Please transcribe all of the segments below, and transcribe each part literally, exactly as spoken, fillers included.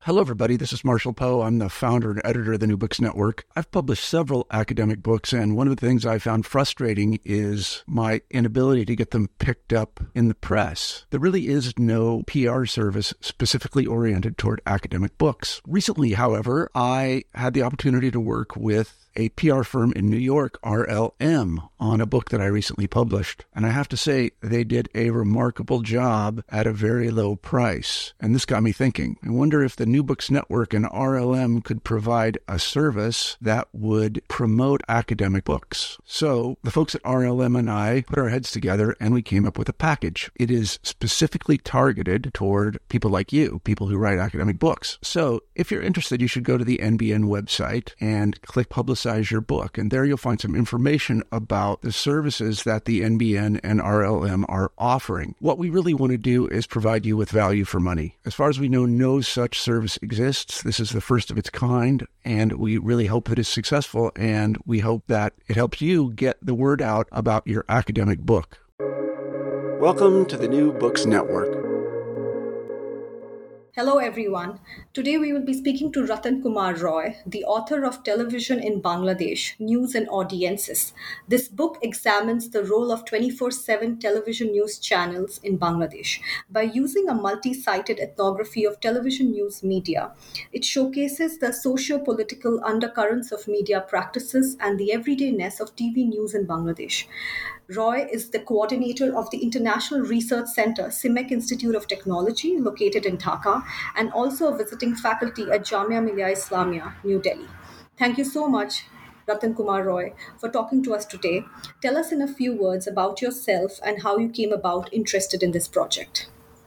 Hello, everybody. This is Marshall Poe. I'm the founder and editor of the New Books Network. I've published several academic books, and one of the things I found frustrating is my inability to get them picked up in the press. There really is no P R service specifically oriented toward academic books. Recently, however, I had the opportunity to work with a P R firm in New York, R L M, on a book that I recently published. And I have to say, they did a remarkable job at a very low price. And this got me thinking. I wonder if the New Books Network and R L M could provide a service that would promote academic books. So the folks at R L M and I put our heads together and we came up with a package. It is specifically targeted toward people like you, people who write academic books. So if you're interested, you should go to the N B N website and click Publicize your book. And there you'll find some information about the services that the N B N and R L M are offering. What we really want to do is provide you with value for money. As far as we know, no such service exists. This is the first of its kind, and we really hope that it's successful, and we hope that it helps you get the word out about your academic book. Welcome to the New Books Network. Hello everyone. Today we will be speaking to Ratan Kumar Roy, the author of Television in Bangladesh, News and Audiences. This book examines the role of twenty-four seven television news channels in Bangladesh. By using a multi-sided ethnography of television news media, it showcases the socio-political undercurrents of media practices and the everydayness of T V news in Bangladesh. Roy is the coordinator of the International Research Center, CIMEC Institute of Technology, located in Dhaka, and also a visiting faculty at Jamia Millia Islamia, New Delhi. Thank you so much, Ratan Kumar Roy, for talking to us today. Tell us in a few words about yourself and how you came about interested in this project.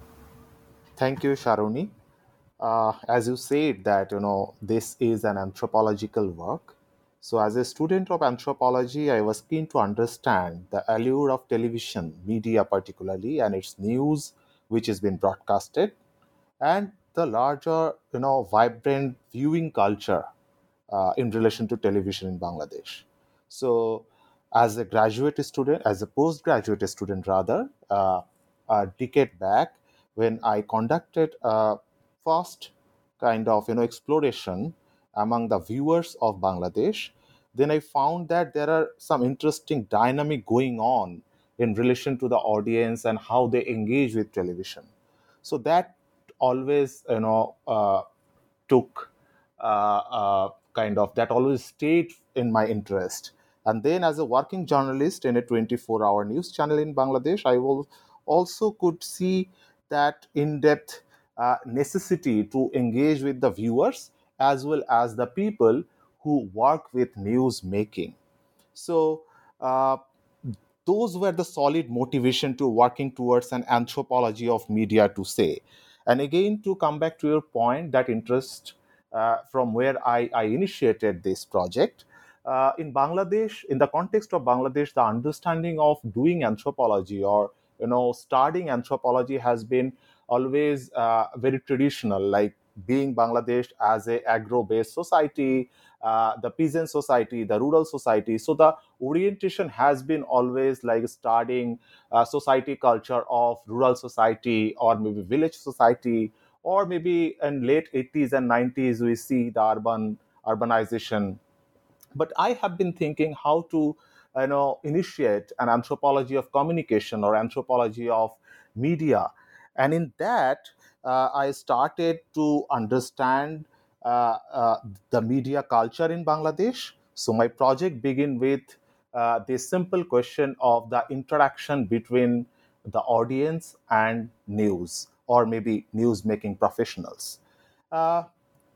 Thank you, Sharoni. Uh, as you said that, you know, this is an anthropological work. So as a student of anthropology, I was keen to understand the allure of television, media particularly, and its news, which has been broadcasted, and the larger, you know, vibrant viewing culture uh, in relation to television in Bangladesh. So as a graduate student, as a postgraduate student rather, uh, a decade back, when I conducted a first kind of, you know, exploration among the viewers of Bangladesh, then I found that there are some interesting dynamic going on in relation to the audience and how they engage with television. So that always, you know, uh, took uh, uh, kind of that always stayed in my interest. And then, as a working journalist in a twenty-four hour news channel in Bangladesh, I will also could see that in-depth uh, necessity to engage with the viewers as well as the people who work with news making. So uh, those were the solid motivation to working towards an anthropology of media, to say. And again, to come back to your point, that interest uh, from where I, I initiated this project. Uh, in Bangladesh, in the context of Bangladesh, the understanding of doing anthropology or, you know, studying anthropology has been always uh, very traditional, like being Bangladesh as a agro-based society, uh, the peasant society, the rural society. So the orientation has been always like studying uh, society culture of rural society or maybe village society, or maybe in late eighties and nineties we see the urban urbanization. But I have been thinking how to, you know, initiate an anthropology of communication or anthropology of media. And in that, uh, I started to understand uh, uh, the media culture in Bangladesh. So my project began with uh, this simple question of the interaction between the audience and news, or maybe news making professionals. Uh,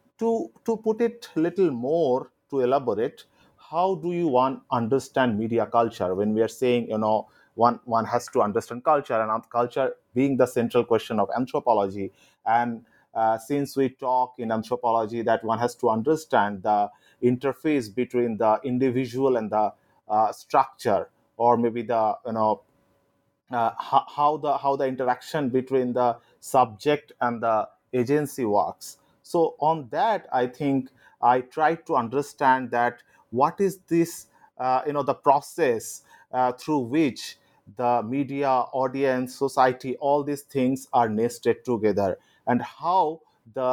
to to put it a little more, to elaborate, how do you one understand media culture? When we are saying, you know, one one has to understand culture, and culture being the central question of anthropology. And uh, since we talk in anthropology that one has to understand the interface between the individual and the uh, structure, or maybe the, you know, uh, how, how the how the interaction between the subject and the agency works. So on that, I think I try to understand that what is this, uh, you know, the process uh, through which the media, audience, society, all these things are nested together, and how the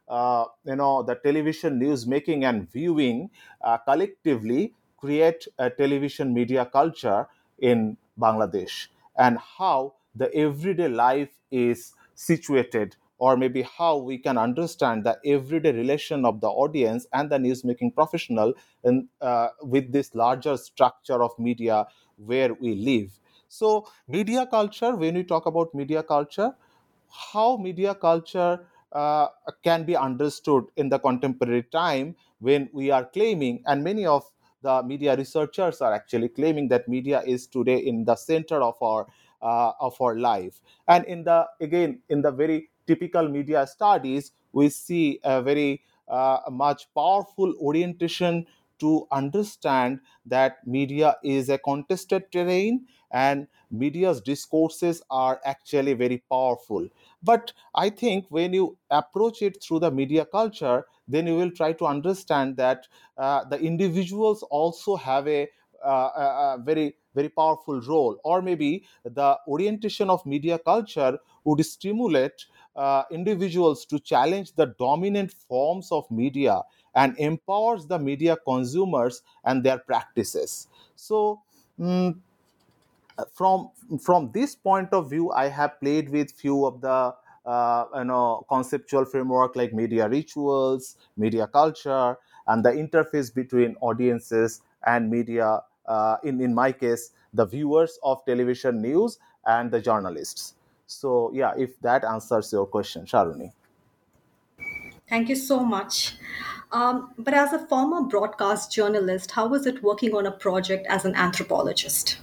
uh, you know, the television news making and viewing uh, collectively create a television media culture in Bangladesh, and how the everyday life is situated, or maybe how we can understand the everyday relation of the audience and the news making professional in, uh, with this larger structure of media where we live. So media culture, when we talk about media culture, how media culture uh, can be understood in the contemporary time, when we are claiming, and many of the media researchers are actually claiming, that media is today in the center of our uh, of our life. And in the, again, in the very typical media studies, we see a very uh, much powerful orientation to understand that media is a contested terrain, and media's discourses are actually very powerful. But I think when you approach it through the media culture, then you will try to understand that uh, the individuals also have a, uh, a, a very very powerful role, or maybe the orientation of media culture would stimulate uh, individuals to challenge the dominant forms of media and empowers the media consumers and their practices. So mm, from from this point of view, I have played with few of the uh, you know conceptual framework like media rituals, media culture, and the interface between audiences and media. Uh, in in my case, the viewers of television news and the journalists. So yeah, if that answers your question, Sharuni. Thank you so much. Um, but as a former broadcast journalist, how was it working on a project as an anthropologist?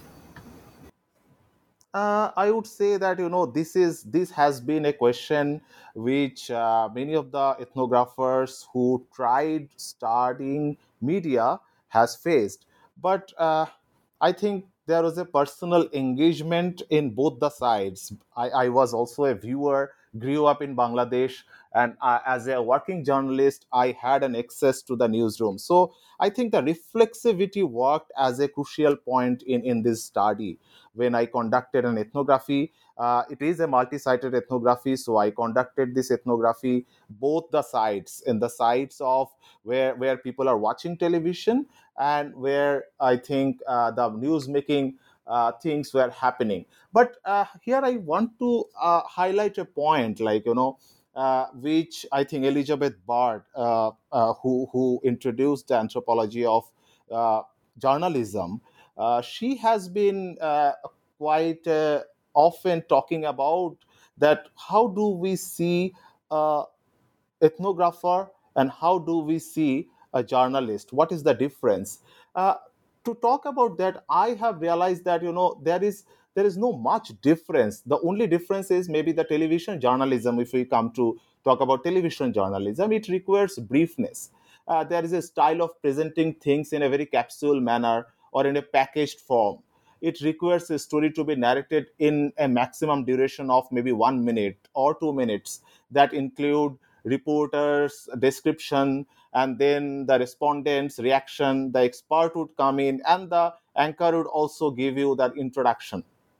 Uh, I would say that you know this is this has been a question which uh, many of the ethnographers who tried studying media has faced. But uh, I think there was a personal engagement in both the sides. I, I was also a viewer, grew up in Bangladesh, and uh, as a working journalist, I had an access to the newsroom. So I think the reflexivity worked as a crucial point in in this study when I conducted an ethnography. Uh, it is a multi-sited ethnography, so I conducted this ethnography both the sides, in the sides of where where people are watching television, and where I think uh, the news making uh, things were happening. But uh, here I want to uh, highlight a point, like you know. Uh, which I think Elizabeth Bard, uh, uh, who who introduced the anthropology of uh, journalism, uh, she has been uh, quite uh, often talking about that how do we see uh, ethnographer and how do we see a journalist, what is the difference. uh, to talk about that, I have realized that you know there is there is no much difference. The only difference is maybe the television journalism. If we come to talk about television journalism, it requires briefness. Uh, there is a style of presenting things in a very capsule manner or in a packaged form. It requires a story to be narrated in a maximum duration of maybe one minute or two minutes, that include reporters description, and then the respondents reaction. The expert would come in, and the anchor would also give you that introduction.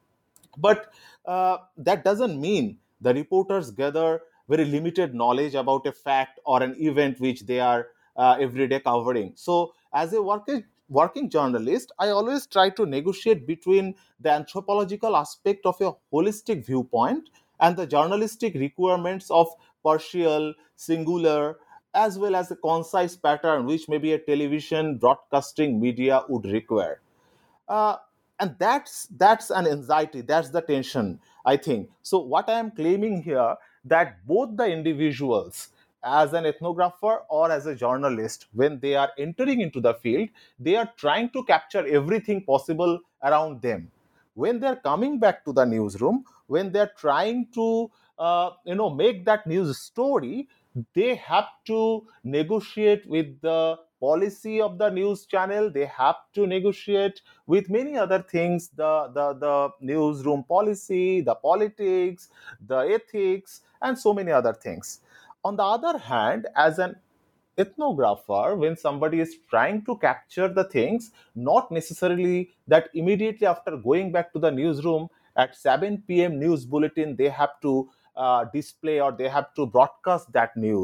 But uh, that doesn't mean the reporters gather very limited knowledge about a fact or an event which they are uh, every day covering. So as a working working journalist, I always try to negotiate between the anthropological aspect of a holistic viewpoint and the journalistic requirements of partial, singular, as well as a concise pattern which maybe a television broadcasting media would require. uh, and that's that's an anxiety, that's the tension, I think. So what I am claiming here, that both the individuals, as an ethnographer or as a journalist, when they are entering into the field, they are trying to capture everything possible around them. When they're coming back to the newsroom, when they're trying to uh, you know make that news story, they have to negotiate with the policy of the news channel. They have to negotiate with many other things, the the, the newsroom policy, the politics, the ethics, and so many other things. On the other hand, as an ethnographer, when somebody is trying to capture the things, not necessarily that immediately after going back to the newsroom at seven p.m. news bulletin they have to uh, display or they have to broadcast that news.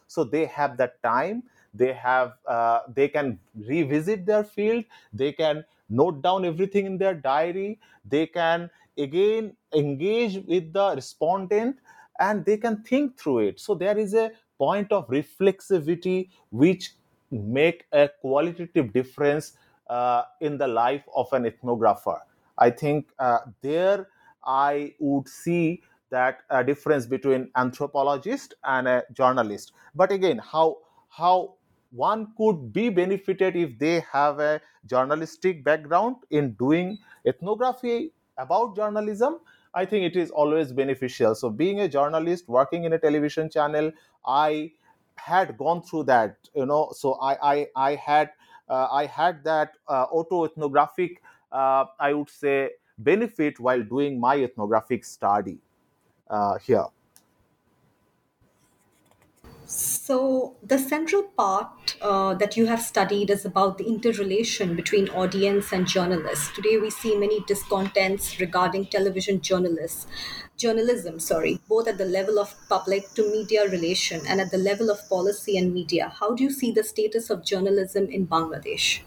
So they have that time. They have uh, they can revisit their field. They can note down everything in their diary. They can again engage with the respondent, and they can think through it. So there is a point of reflexivity which make a qualitative difference uh, in the life of an ethnographer. I think uh, there I would see that a difference between anthropologist and a journalist. But again, how how one could be benefited if they have a journalistic background in doing ethnography about journalism. I think it is always beneficial. So being a journalist working in a television channel, I had gone through that, you know. So I I, I had uh, I had that uh, auto ethnographic, uh, I would say, benefit while doing my ethnographic study uh, here. So, the central part uh, that you have studied is about the interrelation between audience and journalists. Today, we see many discontents regarding television journalists, journalism, sorry, both at the level of public to media relation and at the level of policy and media. How do you see the status of journalism in Bangladesh?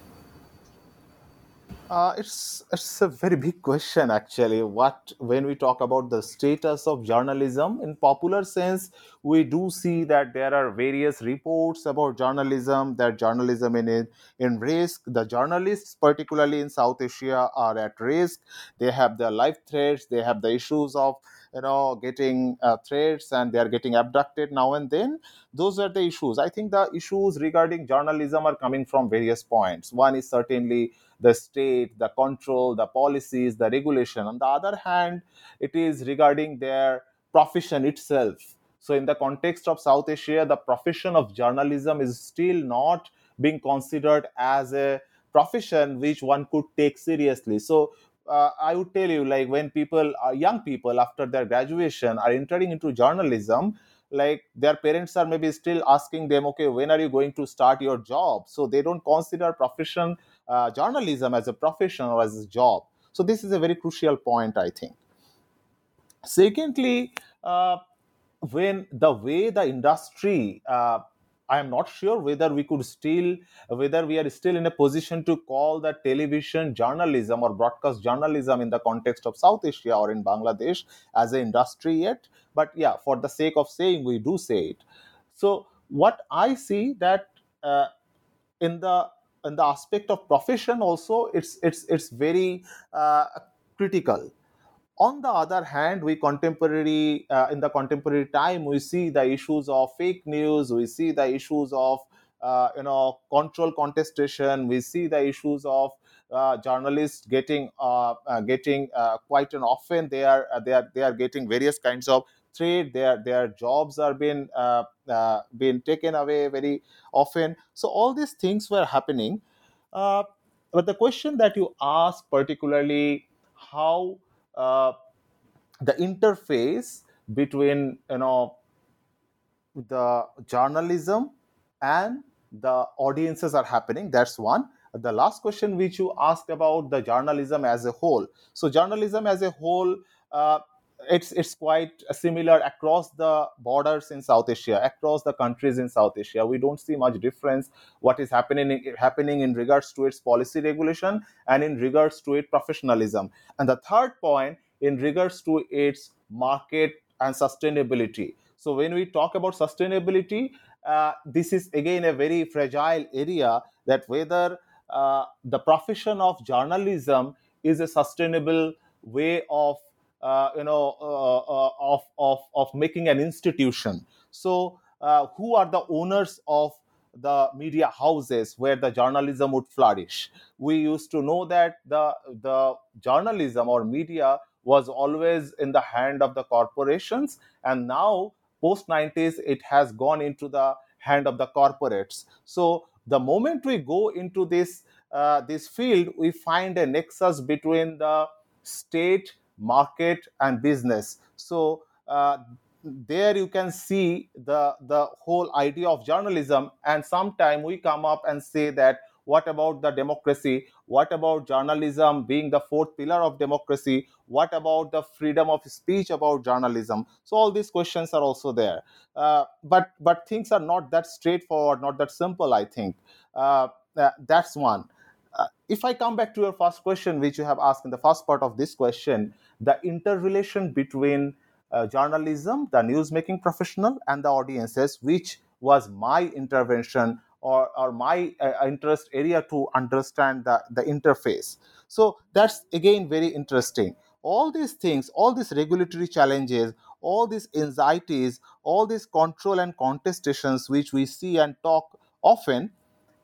Uh, it's it's a very big question actually. What When we talk about the status of journalism in popular sense, we do see that there are various reports about journalism. That journalism in in in risk. The journalists, particularly in South Asia, are at risk. They have their life threats. They have the issues of, you know, getting uh, threats, and they are getting abducted now and then. Those are the issues. I think the issues regarding journalism are coming from various points. One is certainly the state, the control, the policies, the regulation. On the other hand, it is regarding their profession itself. So, in the context of South Asia, the profession of journalism is still not being considered as a profession which one could take seriously. So, uh, I would tell you, like, when people, uh, young people, after their graduation are entering into journalism, like their parents are maybe still asking them, okay, when are you going to start your job? So they don't consider profession, uh, journalism, as a profession or as a job. So this is a very crucial point, I think. Secondly, uh, when the way the industry, uh, I am not sure whether we could still, whether we are still in a position to call that television journalism or broadcast journalism in the context of South Asia or in Bangladesh as an industry yet. But yeah, for the sake of saying, we do say it. So what I see that uh, in the in the aspect of profession also, it's it's it's very uh, critical. On the other hand, we contemporary uh, in the contemporary time, we see the issues of fake news. We see the issues of uh, you know control contestation. We see the issues of uh, journalists getting uh, uh, getting uh, quite an often they are uh, they are they are getting various kinds of threat. Their their jobs are being uh, uh, being taken away very often. So all these things were happening. Uh, but the question that you asked, particularly how uh, the interface between, you know the journalism and the audiences are happening, that's one. The last question which you asked about the journalism as a whole. So journalism as a whole, uh, it's it's quite similar across the borders in South Asia, across the countries in South Asia. We don't see much difference what is happening happening in regards to its policy regulation and in regards to its professionalism. And the third point, in regards to its market and sustainability. So when we talk about sustainability, uh, this is again a very fragile area, that whether uh, the profession of journalism is a sustainable way of uh, you know uh, uh, of, of of making an institution. So uh, who are the owners of the media houses where the journalism would flourish? We used to know that the the journalism or media was always in the hand of the corporations, and now post nineties it has gone into the hand of the corporates. So the moment we go into this uh, this field, we find a nexus between the state, market, and business. So uh, there you can see the the whole idea of journalism. And sometime we come up and say that What about the democracy? What about journalism being the fourth pillar of democracy? What about the freedom of speech about journalism? So all these questions are also there. Uh, but but things are not that straightforward, not that simple, I think. Uh, uh, that's one. Uh, if I come back to your first question, which you have asked in the first part of this question, the interrelation between uh, journalism, the newsmaking professional, and the audiences, which was my intervention, or, or my uh, interest area to understand the, the interface. So that's again very interesting. All these things, all these regulatory challenges, all these anxieties, all these control and contestations which we see and talk often,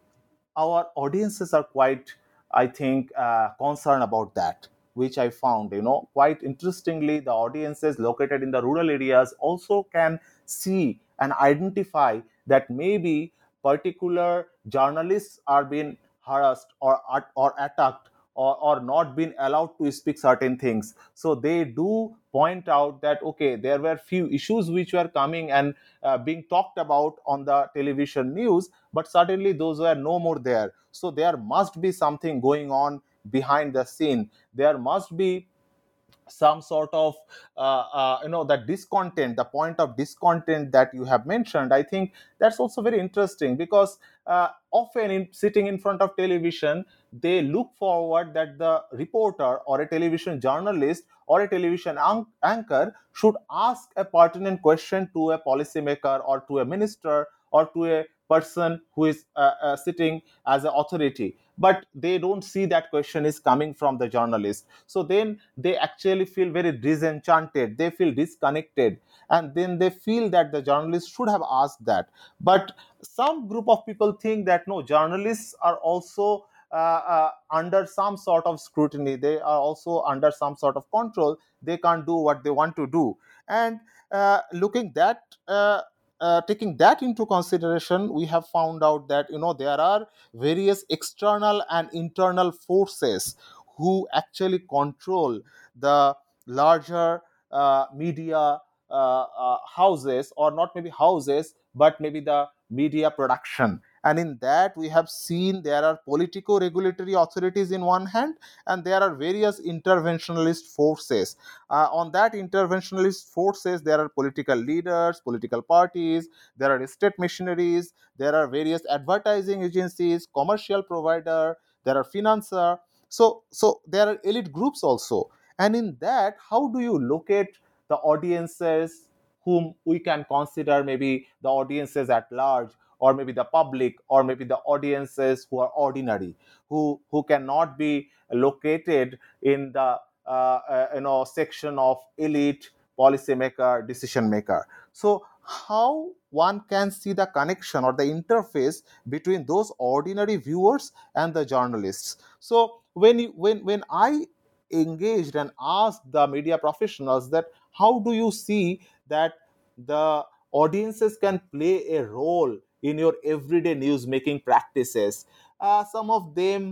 our audiences are quite, I think, uh, concerned about that, which I found, you know, quite interestingly, the audiences located in the rural areas also can see and identify that maybe particular journalists are being harassed or or attacked, or, or not been allowed to speak certain things. So they do point out that, okay, there were few issues which were coming and uh, being talked about on the television news, but suddenly those were no more there. So there must be something going on behind the scene. There must be some sort of uh, uh, you know that discontent, the point of discontent that you have mentioned. I think that's also very interesting, because uh, often in sitting in front of television, they look forward that the reporter or a television journalist or a television an- anchor should ask a pertinent question to a policymaker or to a minister or to a person who is uh, uh, sitting as an authority, but they don't see that question is coming from the journalist. So then they actually feel very disenchanted, they feel disconnected, and then they feel that the journalist should have asked that. But some group of people think that no, journalists are also uh, uh, under some sort of scrutiny, they are also under some sort of control, they can't do what they want to do. And uh, looking that uh, uh, taking that into consideration, we have found out that, you know, there are various external and internal forces who actually control the larger uh, media uh, uh, houses, or not maybe houses, but maybe the media production. And in that, we have seen there are politico regulatory authorities in one hand, and there are various interventionalist forces. Uh, on that interventionalist forces, there are political leaders, political parties, there are state missionaries, there are various advertising agencies, commercial provider, there are financer. So so there are elite groups also. And in that, how do you locate the audiences whom we can consider maybe the audiences at large, or maybe the public, or maybe the audiences who are ordinary, who who cannot be located in the uh, uh, you know section of elite policymaker, decision maker. So how one can see the connection or the interface between those ordinary viewers and the journalists? So when you, when when I engaged and asked the media professionals that how do you see that the audiences can play a role in your everyday news making practices, uh, some of them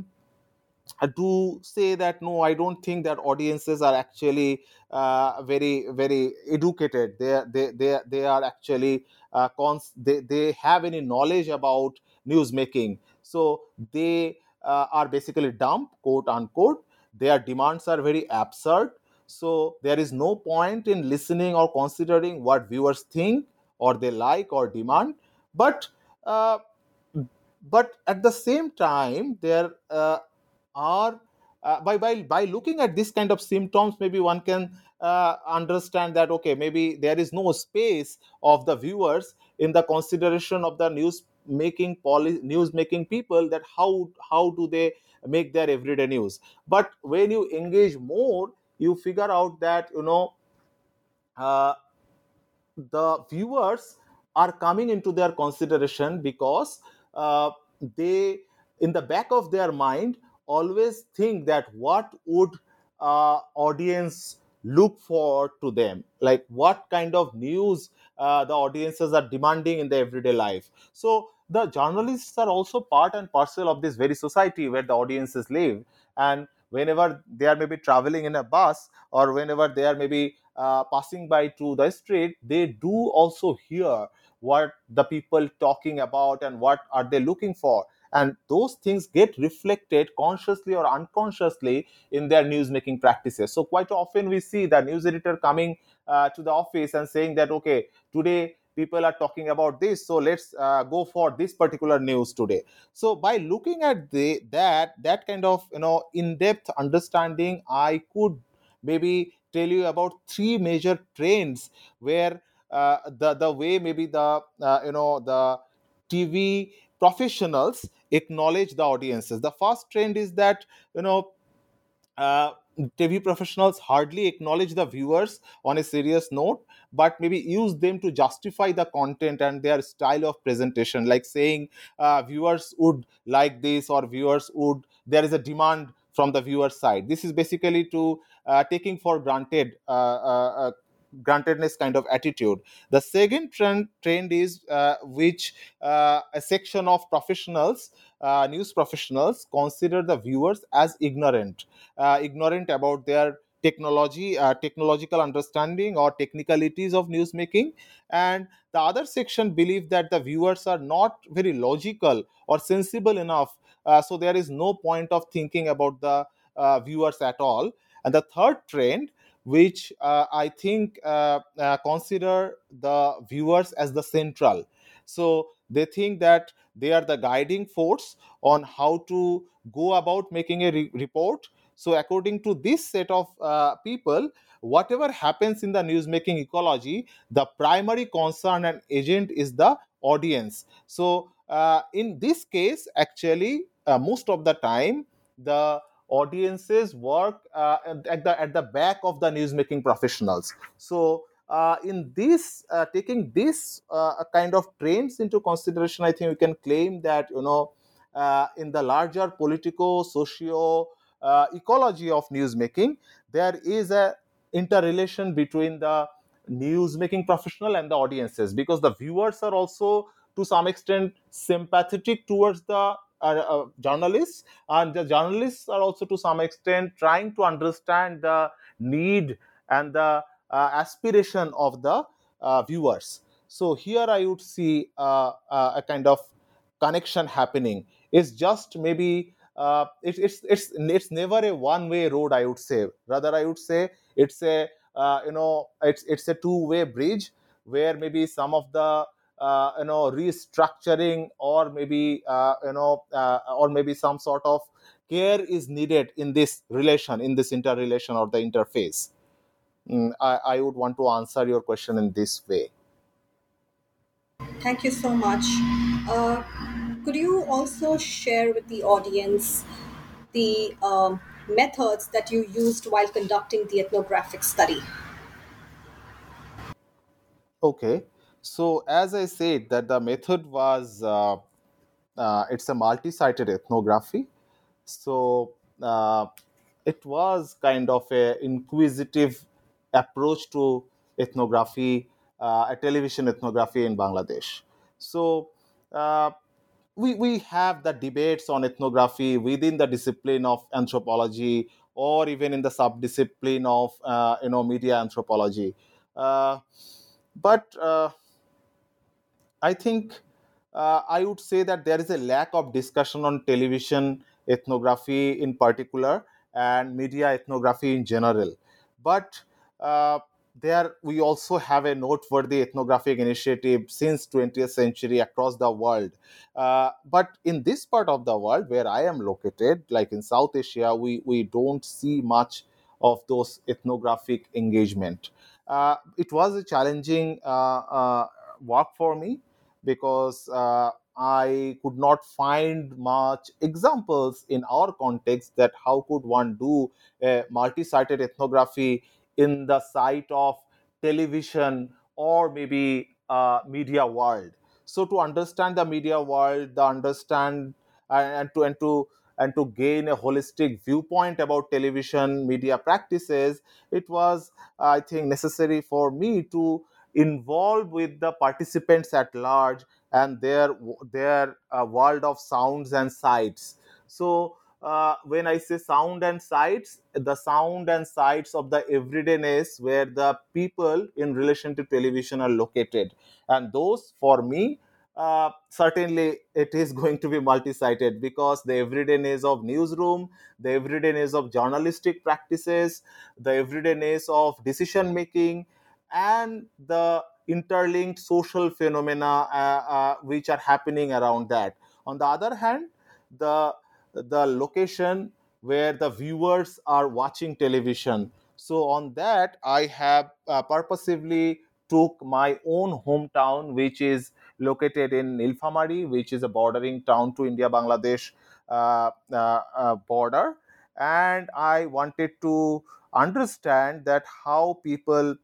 uh, do say that no, I don't think that audiences are actually uh, very very educated, they are- they they, they are actually uh, cons- they, they have any knowledge about news making. So they uh, are basically dumb, quote unquote. Their demands are very absurd, so there is no point in listening or considering what viewers think or they like or demand. But uh, but at the same time, there uh, are uh, by, by by looking at this kind of symptoms, maybe one can uh, understand that okay, maybe there is no space of the viewers in the consideration of the news making poli- news making people, that how how do they make their everyday news. But when you engage more, you figure out that, you know, uh, the viewers are coming into their consideration because uh, they, in the back of their mind, always think that what would uh, audience look for to them, like what kind of news uh, the audiences are demanding in their everyday life. So the journalists are also part and parcel of this very society where the audiences live. And whenever they are maybe traveling in a bus, or whenever they are maybe uh, passing by to the street, they do also hear what the people talking about and what are they looking for. and those things get reflected consciously or unconsciously in their news making practices. So quite often we see the news editor coming uh, to the office and saying that, okay, today people are talking about this, so let's uh, go for this particular news today. So by looking at the that that kind of, you know, in-depth understanding, I could maybe tell you about three major trends where uh, the the way maybe the uh, you know the T V professionals acknowledge the audiences. The first trend is that, you know, uh, T V professionals hardly acknowledge the viewers on a serious note, but maybe use them to justify the content and their style of presentation, like saying uh, viewers would like this, or viewers would, there is a demand from the viewer side. This is basically to uh, taking for granted uh, uh, uh, grantedness kind of attitude. The second trend trend is uh, which uh, a section of professionals, uh, news professionals, consider the viewers as ignorant, uh, ignorant about their technology, uh, technological understanding or technicalities of news making. And the other section believe that the viewers are not very logical or sensible enough, uh, so there is no point of thinking about the uh, viewers at all. And the third trend, which uh, I think uh, uh, consider the viewers as the central. So they think that they are the guiding force on how to go about making a re- report. So according to this set of uh, people, whatever happens in the newsmaking ecology, the primary concern and agent is the audience. So uh, in this case, actually, uh, most of the time, the audiences work uh, at the at the back of the newsmaking professionals. So uh, in this uh, taking this uh, kind of trends into consideration, I think we can claim that, you know, uh, in the larger politico socio uh, ecology of newsmaking, there is a interrelation between the newsmaking professional and the audiences, because the viewers are also to some extent sympathetic towards the uh, uh, journalists, and the journalists are also to some extent trying to understand the need and the uh, aspiration of the uh, viewers. So here I would see uh, uh, a kind of connection happening. It's just maybe uh, it, it's it's it's never a one way road, I would say. Rather, I would say it's a uh, you know it's it's a two way bridge, where maybe some of the uh, you know restructuring, or maybe uh, you know uh, or maybe some sort of care is needed in this relation, in this interrelation or the interface. Mm, I, I would want to answer your question in this way. Thank you so much. Uh, could you also share with the audience the um, methods that you used while conducting the ethnographic study? Okay, so as I said, that the method was uh, uh, it's a multi-sited ethnography. So uh, it was kind of a inquisitive approach to ethnography, uh, a television ethnography in Bangladesh. So uh, we we have the debates on ethnography within the discipline of anthropology, or even in the subdiscipline of uh, you know media anthropology. Uh, but uh, I think uh, I would say that there is a lack of discussion on television ethnography in particular and media ethnography in general. But uh, there we also have a noteworthy ethnographic initiative since twentieth century across the world. Uh, but in this part of the world where I am located, like in South Asia, we, we don't see much of those ethnographic engagement. Uh, it was a challenging uh, uh, work for me, because uh, I could not find much examples in our context that how could one do a multi-sited ethnography in the site of television or maybe uh, media world. So to understand the media world, the understand and, and to and to and to gain a holistic viewpoint about television media practices, it was, I think, necessary for me to involve with the participants at large and their their uh, world of sounds and sights. So uh, when I say sound and sights, the sound and sights of the everydayness where the people in relation to television are located, and those for me uh, certainly it is going to be multi-sided, because the everydayness of newsroom, the everydayness of journalistic practices, the everydayness of decision making, and the interlinked social phenomena uh, uh, which are happening around that. On the other hand, the the location where the viewers are watching television. So on that, I have uh, purposively took my own hometown, which is located in Nilphamari, which is a bordering town to India Bangladesh uh, uh, uh, border, and I wanted to understand that how people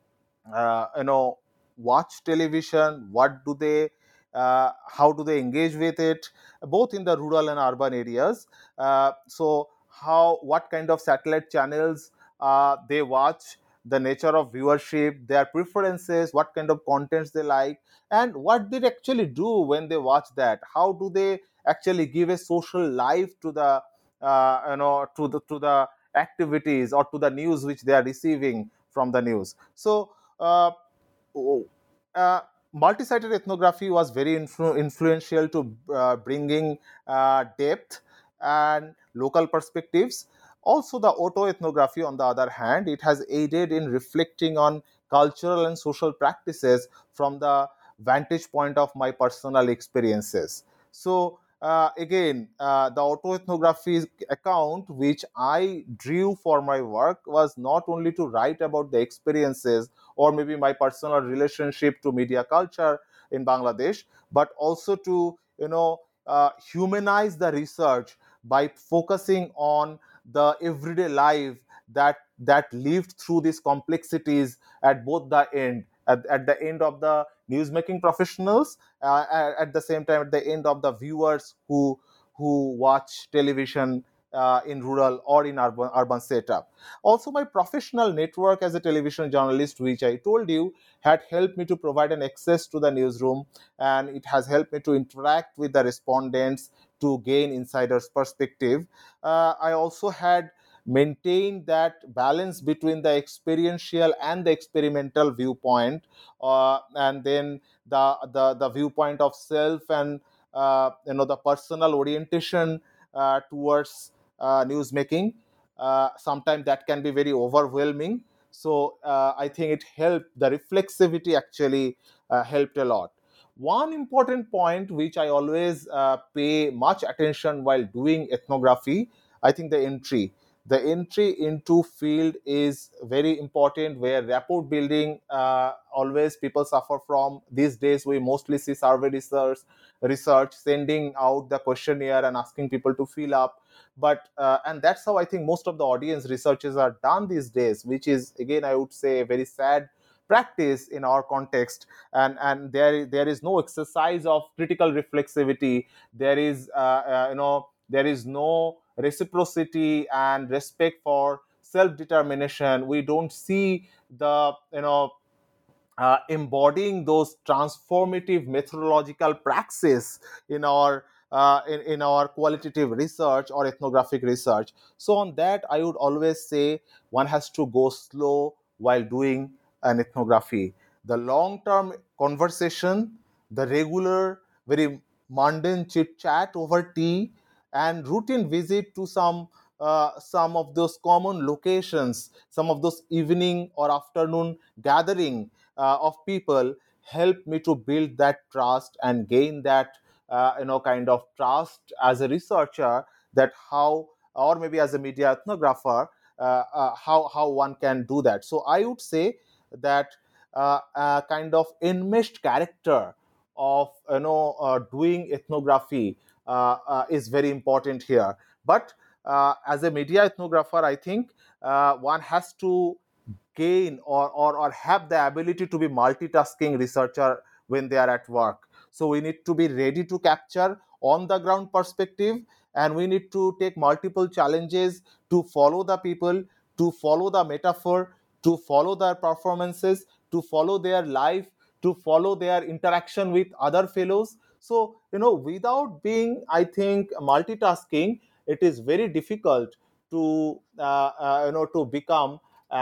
uh, you know watch television, what do they uh, how do they engage with it, both in the rural and urban areas. Uh, so how, what kind of satellite channels uh, they watch, the nature of viewership, their preferences, what kind of contents they like, and what they actually do when they watch that, how do they actually give a social life to the uh, you know to the to the activities or to the news which they are receiving from the news. So uh, oh, uh, multi-sided ethnography was very influ- influential to uh, bringing uh, depth and local perspectives. Also, the autoethnography, on the other hand, it has aided in reflecting on cultural and social practices from the vantage point of my personal experiences. So, uh, again, uh, the autoethnography account which I drew for my work was not only to write about the experiences or maybe my personal relationship to media culture in Bangladesh, but also to you know uh, humanize the research by focusing on the everyday life that that lived through these complexities at both the end, at, at the end of the newsmaking professionals, uh, at at the same time at the end of the viewers who who watch television uh, in rural or in urban urban setup. Also, my professional network as a television journalist, which I told you, had helped me to provide an access to the newsroom, and it has helped me to interact with the respondents to gain insiders' perspective. Uh, I also had maintained that balance between the experiential and the experimental viewpoint, uh, and then the, the the viewpoint of self and uh, you know the personal orientation uh, towards uh, news making. Uh, sometimes that can be very overwhelming. So uh, I think it helped, the reflexivity actually uh, helped a lot. One important point which I always uh, pay much attention while doing ethnography, I think the entry. The entry into field is very important, where rapport building uh, always people suffer from. These days, we mostly see survey research, research sending out the questionnaire and asking people to fill up. But uh, and that's how I think most of the audience researches are done these days, which is again I would say a very sad practice in our context. And and there there is no exercise of critical reflexivity. There is uh, uh, you know there is no reciprocity and respect for self determination. We don't see the you know uh, embodying those transformative methodological praxis in our uh, in, in our qualitative research or ethnographic research. So on that, I would always say one has to go slow while doing an ethnography. The long term conversation, the regular, very mundane chit chat over tea, and routine visit to some uh, some of those common locations, some of those evening or afternoon gathering uh, of people, help me to build that trust and gain that uh, you know kind of trust as a researcher, that how, or maybe as a media ethnographer, uh, uh, how how one can do that. So I would say that uh, a kind of enmeshed character of you know uh, doing ethnography uh, uh, is very important here. But uh, as a media ethnographer, I think uh, one has to gain or, or or have the ability to be multitasking researcher when they are at work. So we need to be ready to capture on the ground perspective, and we need to take multiple challenges to follow the people, to follow the metaphor, to follow their performances, to follow their life, to follow their interaction with other fellows. So you know without being, I think, multitasking, it is very difficult to uh, uh, you know to become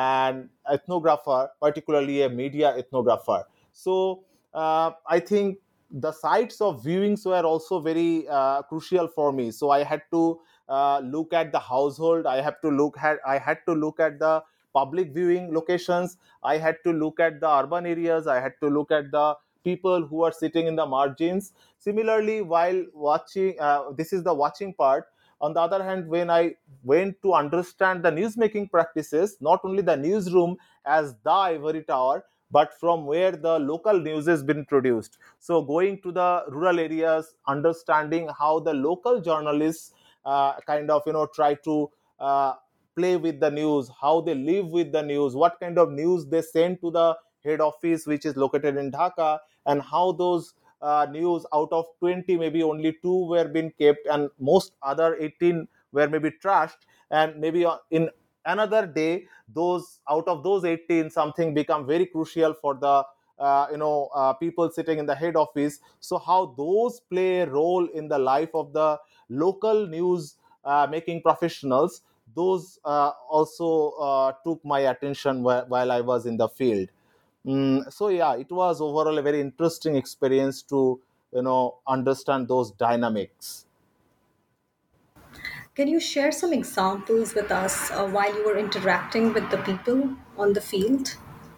an ethnographer, particularly a media ethnographer. So uh, I think the sites of viewings were also very uh, crucial for me. So I had to uh, look at the household. I have to look at I had to look at the public viewing locations. I had to look at the urban areas. I had to look at the people who are sitting in the margins. Similarly, while watching, uh, this is the watching part. On the other hand, when I went to understand the newsmaking practices, not only the newsroom as the ivory tower, but from where the local news has been produced. So going to the rural areas, understanding how the local journalists uh, kind of you know try to uh, play with the news, how they live with the news, what kind of news they send to the head office, which is located in Dhaka, and how those uh, news out of twenty, maybe only two were being kept, and most other eighteen were maybe trashed, and maybe uh, in another day, those out of those eighteen, something become very crucial for the uh, you know uh, people sitting in the head office. So how those play a role in the life of the local news uh, making professionals, those uh, also uh, took my attention wh- while I was in the field. Mm, so yeah, it was overall a very interesting experience to you know understand those dynamics. Can you share some examples with us uh, while you were interacting with the people on the field?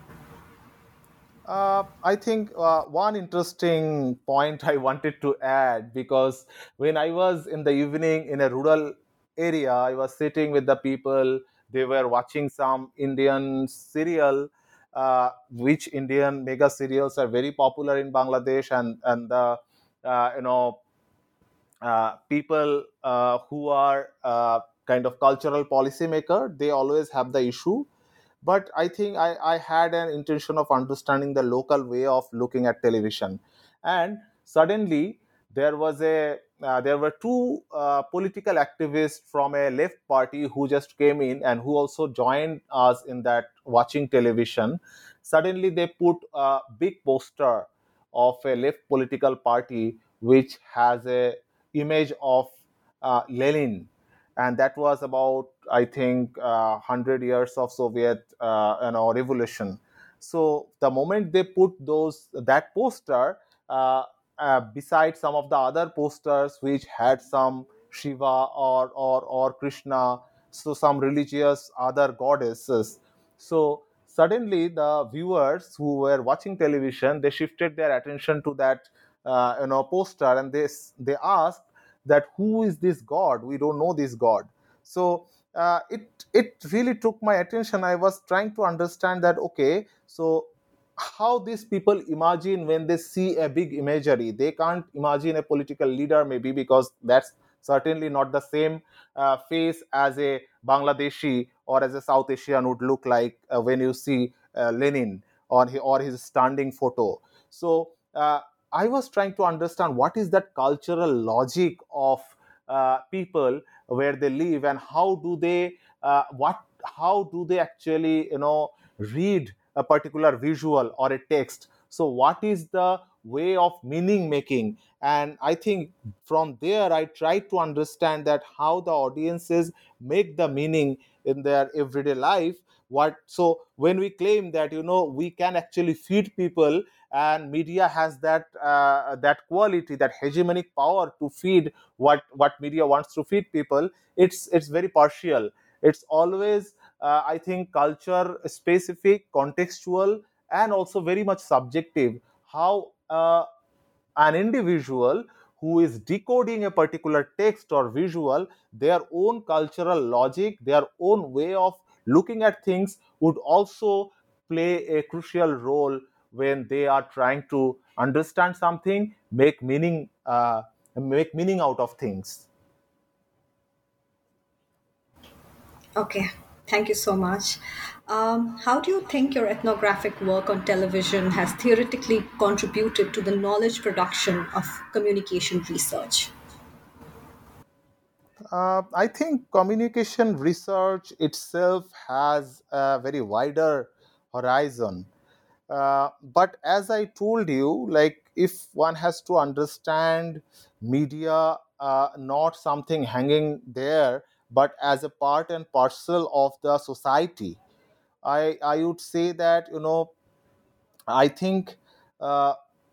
Uh, I think uh, one interesting point I wanted to add, because when I was in the evening in a rural area, I was sitting with the people. They were watching some Indian serial, uh, which Indian mega serials are very popular in Bangladesh, and and the uh, you know uh, people uh, who are uh, kind of cultural policymaker, they always have the issue. But I think I, I had an intention of understanding the local way of looking at television. And suddenly there was a uh, there were two uh, political activists from a left party who just came in and who also joined us in that watching television. Suddenly they put a big poster of a left political party which has a image of uh, Lenin, and that was about, I think, uh, one hundred years of Soviet uh, you know revolution. So the moment they put those that poster uh, uh, beside some of the other posters which had some Shiva or or or Krishna, so some religious other goddesses, so suddenly the viewers who were watching television, they shifted their attention to that uh, you know poster, and they s- they asked that who is this god, we don't know this god. So uh, it it really took my attention. I was trying to understand that, okay, so how these people imagine when they see a big imagery. They can't imagine a political leader, maybe, because that's certainly not the same uh, face as a Bangladeshi or as a South Asian would look like uh, when you see uh, Lenin or his, or his standing photo. So uh, I was trying to understand what is that cultural logic of uh, people where they live, and how do they uh, what how do they actually you know read a particular visual or a text. So what is the way of meaning making? And I think from there I try to understand that how the audiences make the meaning in their everyday life. What so when we claim that you know we can actually feed people, and media has that uh, that quality, that hegemonic power to feed what what media wants to feed people, it's it's very partial. It's always uh, I think culture specific, contextual, and also very much subjective. How uh, an individual who is decoding a particular text or visual, their own cultural logic, their own way of looking at things would also play a crucial role when they are trying to understand something, make meaning, uh, make meaning out of things. Okay, thank you so much. Um, how do you think your ethnographic work on television has theoretically contributed to the knowledge production of communication research? Uh, I think communication research itself has a very wider horizon. Uh, but as I told you, like if one has to understand media, uh, not something hanging there, but as a part and parcel of the society, I I would say that you know I think. Uh,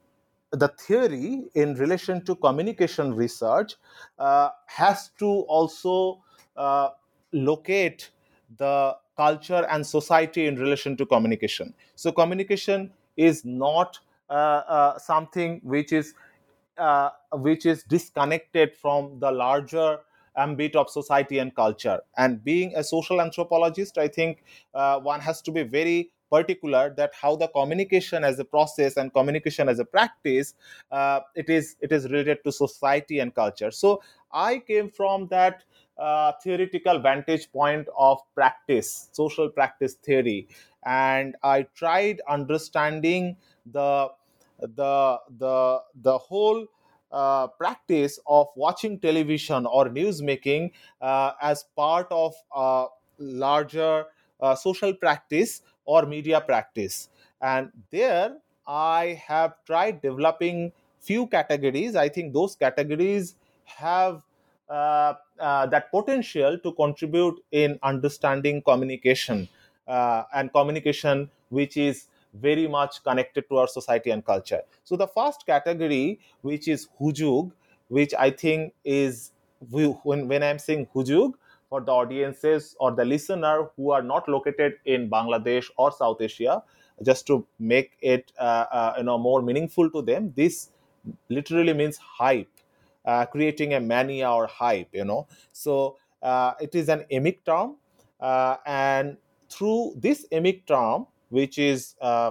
the theory in relation to communication research uh, has to also uh, locate the culture and society in relation to communication. So communication is not uh, uh, something which is uh, which is disconnected from the larger ambit of society and culture. And being a social anthropologist, I think uh, one has to be very particular that how the communication as a process and communication as a practice, uh, it is it is related to society and culture. So I came from that uh, theoretical vantage point of practice, social practice theory, and I tried understanding the the the the whole uh, practice of watching television or news making uh, as part of a larger uh, social practice or media practice. And there I have tried developing few categories. I think those categories have uh, uh, that potential to contribute in understanding communication, uh, and communication which is very much connected to our society and culture. So the first category, which is hujug, which I think is, when, when I'm saying hujug, for the audiences or the listener who are not located in Bangladesh or South Asia, just to make it uh, uh, you know more meaningful to them, this literally means hype, uh, creating a mania or hype. You know, so uh, it is an emic term, uh, and through this emic term, which is uh,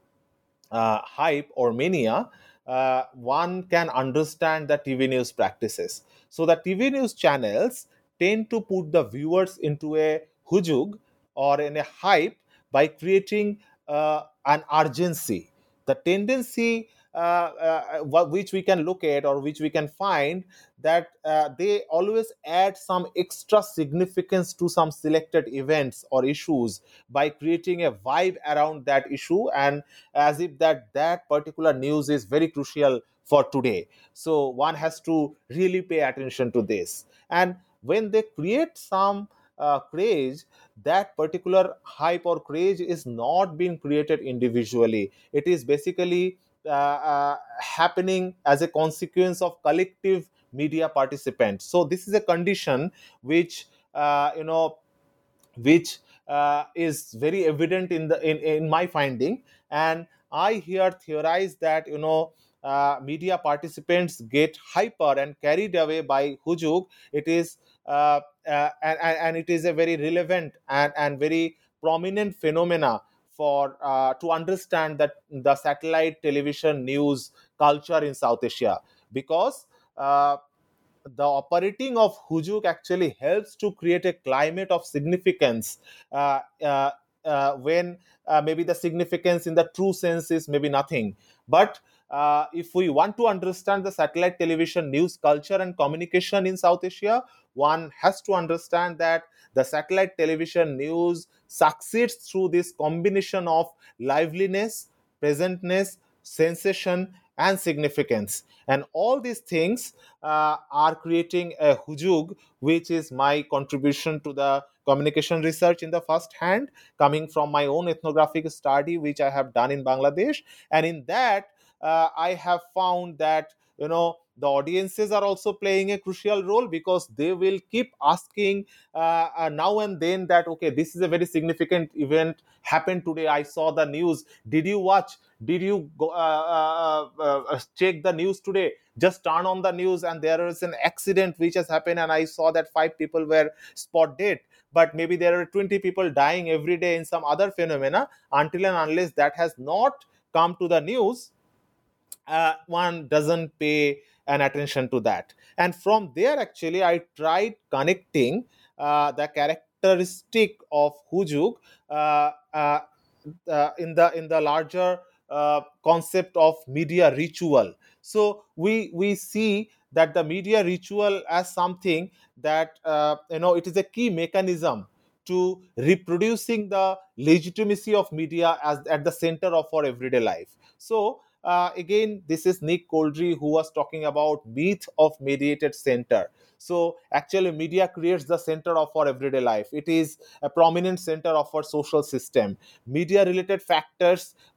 uh, hype or mania, uh, one can understand the T V news practices. So the T V news channels tend to put the viewers into a hujug or in a hype by creating uh, an urgency. The tendency uh, uh, wha- which we can look at or which we can find, that uh, they always add some extra significance to some selected events or issues by creating a vibe around that issue, and as if that that particular news is very crucial for today. So one has to really pay attention to this. And when they create some uh, craze, that particular hype or craze is not being created individually. It is basically uh, uh, happening as a consequence of collective media participants. So this is a condition which uh, you know which uh, is very evident in the in, in my finding. And I here theorize that you know uh, media participants get hyper and carried away by hujug. It is uh, uh, and, and and it is a very relevant and and very prominent phenomena for uh, to understand that the satellite television news culture in South Asia, because uh, the operating of hujug actually helps to create a climate of significance, uh, uh, uh, when uh, maybe the significance in the true sense is maybe nothing. But uh, if we want to understand the satellite television news culture and communication in South Asia, one has to understand that the satellite television news succeeds through this combination of liveliness, presentness, sensation, and significance. And all these things uh, are creating a hujug, which is my contribution to the communication research in the first hand, coming from my own ethnographic study, which I have done in Bangladesh. And in that, uh, I have found that, you know, the audiences are also playing a crucial role, because they will keep asking uh, uh, now and then that, okay, this is a very significant event happened today. I saw the news. Did you watch? Did you go, uh, uh, uh, uh, check the news today? Just turn on the news and there is an accident which has happened, and I saw that five people were spot dead, but maybe there are twenty people dying every day in some other phenomena. Until and unless that has not come to the news, uh, one doesn't pay an attention to that. And from there, actually, I tried connecting uh, the characteristic of hujug uh, uh, uh, in the in the larger uh, concept of media ritual. So we we see that the media ritual as something that uh, you know it is a key mechanism to reproducing the legitimacy of media as at the center of our everyday life. So uh, again, this is Nick Coldry who was talking about myth of mediated center. So actually, media creates the center of our everyday life. It is a prominent center of our social system. Media related factors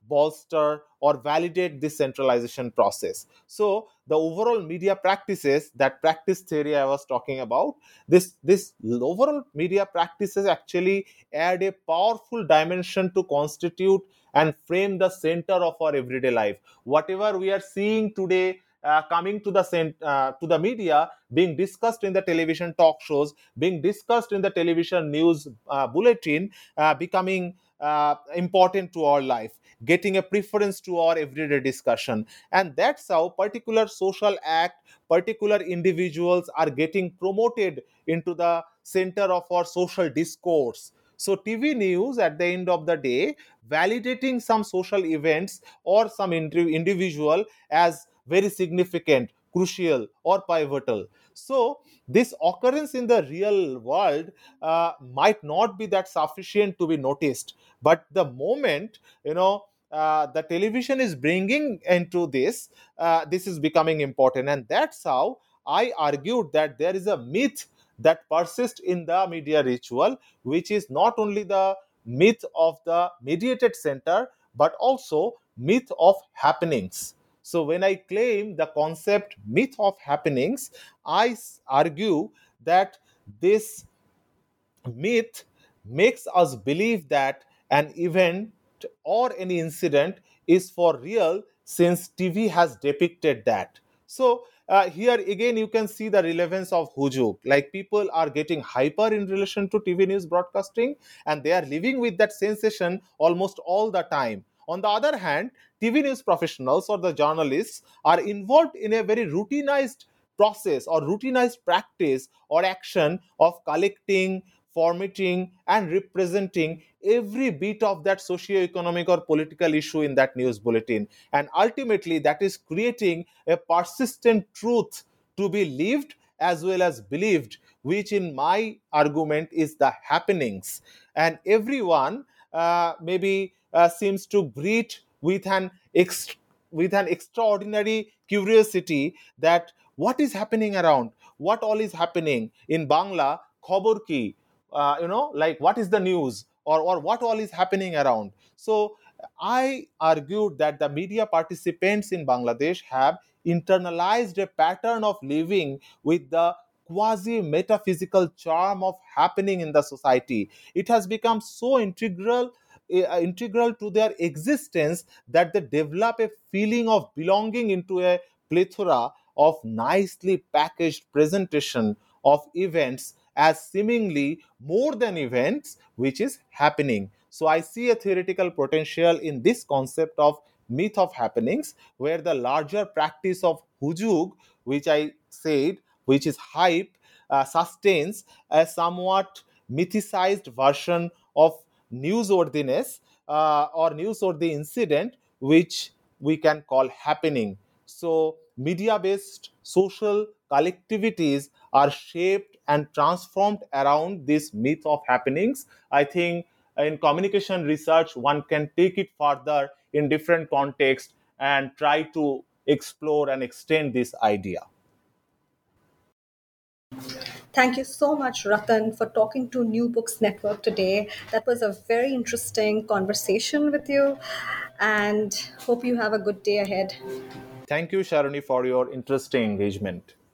bolster, or validate this centralization process. So the overall media practices, that practice theory I was talking about, this this overall media practices actually add a powerful dimension to constitute and frame the center of our everyday life. Whatever we are seeing today, uh, coming to the cent- uh, to the media, being discussed in the television talk shows, being discussed in the television news uh, bulletin, uh, becoming uh, important to our life, getting a preference to our everyday discussion. And that's how particular social act, particular individuals are getting promoted into the center of our social discourse. So T V news at the end of the day validating some social events or some indi- individual as very significant, crucial, or pivotal. So this occurrence in the real world uh, might not be that sufficient to be noticed, but the moment, you know, uh, the television is bringing into this, uh, this is becoming important. And that's how I argued that there is a myth that persists in the media ritual, which is not only the myth of the mediated center, but also myth of happenings. So when I claim the concept myth of happenings, I s- argue that this myth makes us believe that an event or any incident is for real, since T V has depicted that. So, uh, here again, you can see the relevance of Hujuk. Like, people are getting hyper in relation to T V news broadcasting, and they are living with that sensation almost all the time. On the other hand, T V news professionals or the journalists are involved in a very routinized process or routinized practice or action of collecting, formatting, and representing every bit of that socio-economic or political issue in that news bulletin. And ultimately, that is creating a persistent truth to be lived as well as believed, which in my argument is the happenings. And everyone uh, maybe uh, seems to greet with an ex- with an extraordinary curiosity that what is happening around, what all is happening in Bangla, khobor ki, uh, you know, like what is the news, or, or what all is happening around. So I argued that the media participants in Bangladesh have internalized a pattern of living with the quasi metaphysical charm of happening in the society. It has become so integral uh, integral to their existence that they develop a feeling of belonging into a plethora of nicely packaged presentation of events as seemingly more than events which is happening. So I see a theoretical potential in this concept of myth of happenings, where the larger practice of hujug, which I said, which is hype, uh, sustains a somewhat mythicized version of newsworthiness uh, or newsworthy incident, which we can call happening. So, media based social collectivities are shaped and transformed around this myth of happenings. I think in communication research, one can take it further in different contexts and try to explore and extend this idea. Thank you so much, Ratan, for talking to New Books Network today. That was a very interesting conversation with you, and hope you have a good day ahead. Thank you, Sharoni, for your interesting engagement.